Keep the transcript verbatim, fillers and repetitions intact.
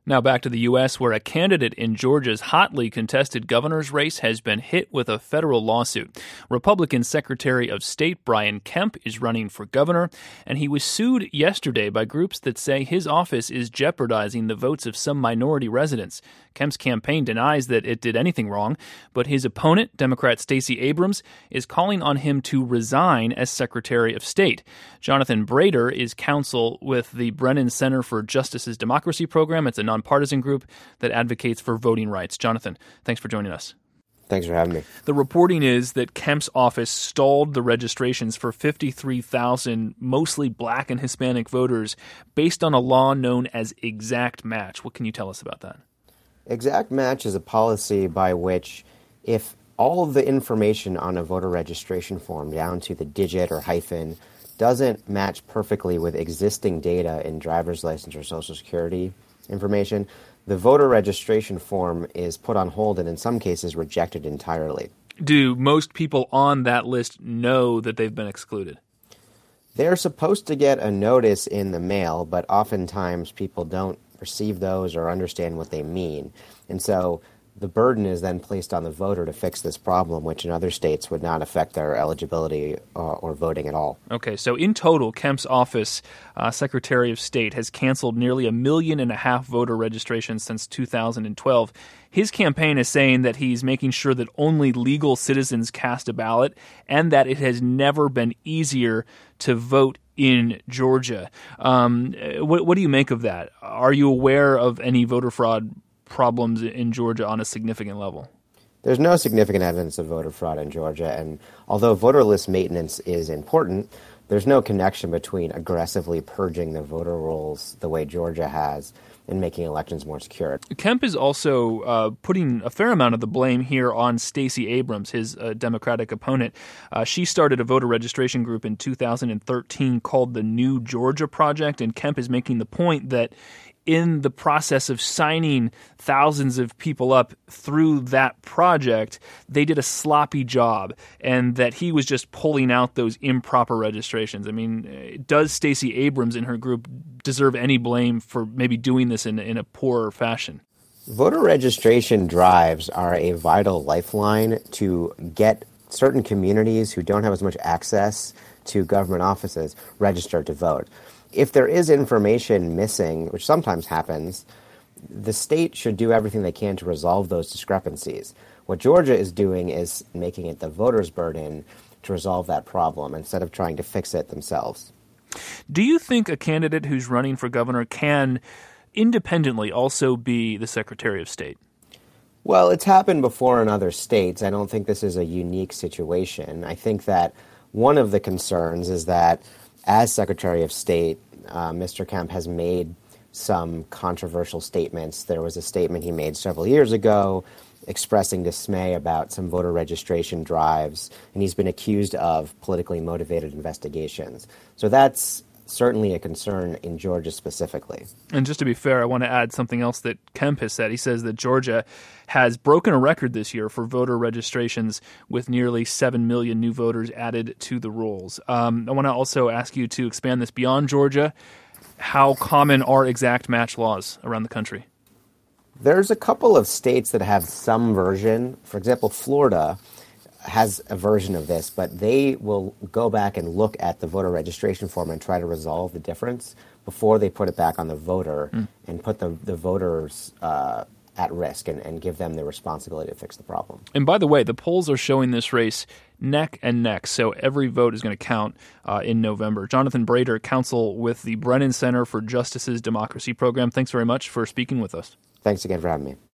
Now back to the U S, where a candidate in Georgia's hotly contested governor's race has been hit with a federal lawsuit. Republican Secretary of State Brian Kemp is running for governor, and he was sued yesterday by groups that say his office is jeopardizing the votes of some minority residents. Kemp's campaign denies that it did anything wrong, but his opponent, Democrat Stacey Abrams, is calling on him to resign as Secretary of State. Jonathan Brader is counsel with the Brennan Center for Justice's Democracy Program. It's a nonpartisan group that advocates for voting rights. Jonathan, thanks for joining us. Thanks for having me. The reporting is that Kemp's office stalled the registrations for fifty-three thousand mostly black and Hispanic voters based on a law known as exact match. What can you tell us about that? Exact match is a policy by which if all of the information on a voter registration form, down to the digit or hyphen, doesn't match perfectly with existing data in driver's license or Social Security information, the voter registration form is put on hold and in some cases rejected entirely. Do most people on that list know that they've been excluded? They're supposed to get a notice in the mail, but oftentimes people don't receive those or understand what they mean. And so the burden is then placed on the voter to fix this problem, which in other states would not affect their eligibility uh, or voting at all. Okay, so in total, Kemp's office, uh, Secretary of State, has canceled nearly a million and a half voter registrations since two thousand twelve. His campaign is saying that he's making sure that only legal citizens cast a ballot and that it has never been easier to vote in Georgia. Um, what, what do you make of that? Are you aware of any voter fraud problems in Georgia on a significant level? There's no significant evidence of voter fraud in Georgia, and although voter list maintenance is important, there's no connection between aggressively purging the voter rolls the way Georgia has and making elections more secure. Kemp is also uh, putting a fair amount of the blame here on Stacey Abrams, his uh, Democratic opponent. Uh, she started a voter registration group in two thousand thirteen called the New Georgia Project, and Kemp is making the point that in the process of signing thousands of people up through that project, they did a sloppy job, and that he was just pulling out those improper registrations. I mean, does Stacey Abrams and her group deserve any blame for maybe doing this in, in a poorer fashion? Voter registration drives are a vital lifeline to get certain communities who don't have as much access to government offices registered to vote. If there is information missing, which sometimes happens, the state should do everything they can to resolve those discrepancies. What Georgia is doing is making it the voters' burden to resolve that problem instead of trying to fix it themselves. Do you think a candidate who's running for governor can independently also be the Secretary of State? Well, it's happened before in other states. I don't think this is a unique situation. I think that one of the concerns is that as Secretary of State, uh, Mister Kemp has made some controversial statements. There was a statement he made several years ago expressing dismay about some voter registration drives, and he's been accused of politically motivated investigations. So that's certainly a concern in Georgia specifically. And just to be fair, I want to add something else that Kemp has said. He says that Georgia has broken a record this year for voter registrations with nearly seven million new voters added to the rolls. Um, I want to also ask you to expand this beyond Georgia. How common are exact match laws around the country? There's a couple of states that have some version. For example, Florida has a version of this, but they will go back and look at the voter registration form and try to resolve the difference before they put it back on the voter mm. and put the, the voters uh, at risk and, and give them the responsibility to fix the problem. And by the way, the polls are showing this race neck and neck, so every vote is going to count uh, in November. Jonathan Brader, counsel with the Brennan Center for Justice's Democracy Program, thanks very much for speaking with us. Thanks again for having me.